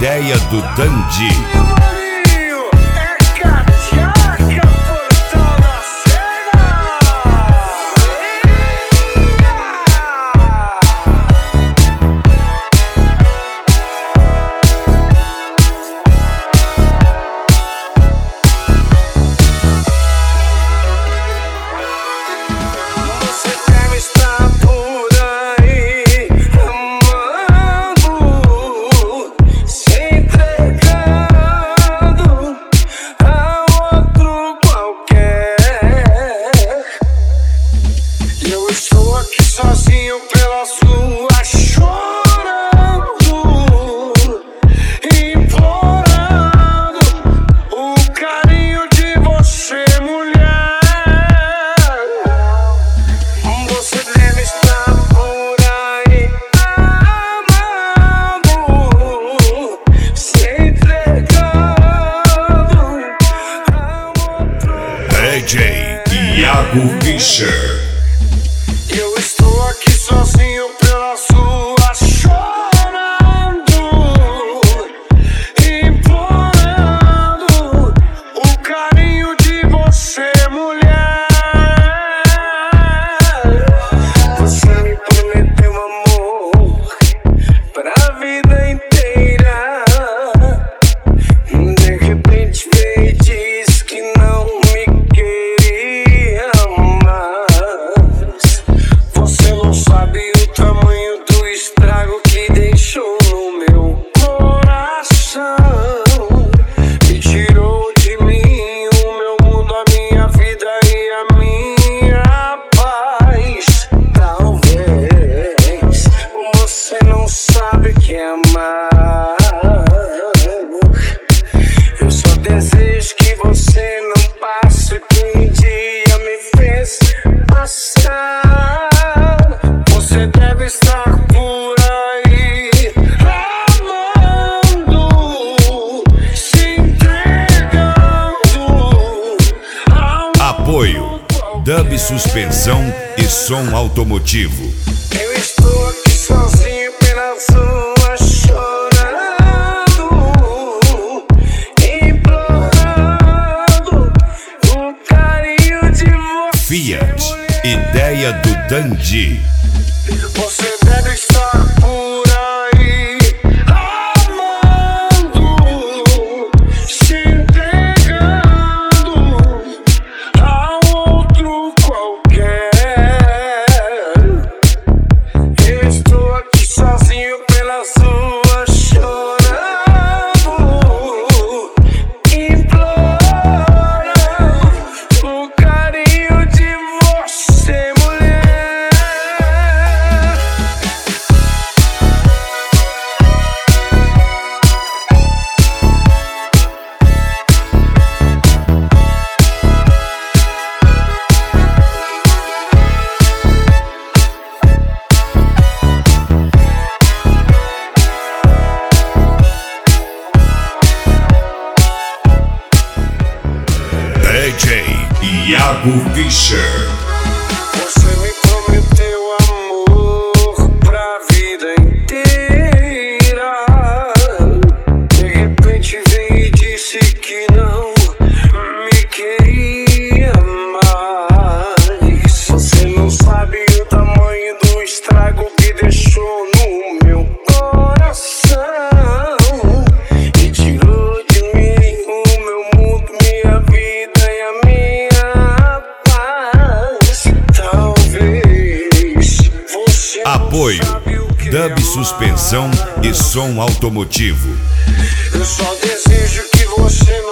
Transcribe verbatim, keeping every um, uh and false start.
ideia do Dandy. Sozinho pela sua, chorando, implorando o carinho de você, mulher. Você deve estar por aí amando, se entregando a outro. D J Iago Fischer. Eu estou aqui sozinho pela sua, chorando, implorando o carinho de você, mulher. Você me prometeu amor pra vida inteira. De repente veio e disse que não me queria mais. Você não sabe o tamanho do estrago que deixou no meu coração. Me tirou de mim o meu mundo, a minha vida e a minha paz. Talvez você não sabe o que é amar. Eu só desejo que você não passe o que um dia me fez passar. Você deve estar por aí amando, se entregando. Apoio Dub Suspensão e Som Automotivo. Eu estou aqui sozinho pela sua, chorando, implorando o carinho de você. Fiat, ideia do Dandy. Você deve estar por aí amando, se entregando a outro qualquer. Eu estou aqui sozinho pela sua, chorando, implorando o carinho de você, mulher. D J Iago Fischer. Você me prometeu amor pra vida inteira. De repente veio e disse que não me queria mais. Você não sabe o tamanho do estrago que deixou no meu coração. E tirou de mim o meu mundo, minha vida e a minha paz. Talvez você Apoio não sabe o que Dub é Suspensão amar. e Som Automotivo. Eu só desejo que você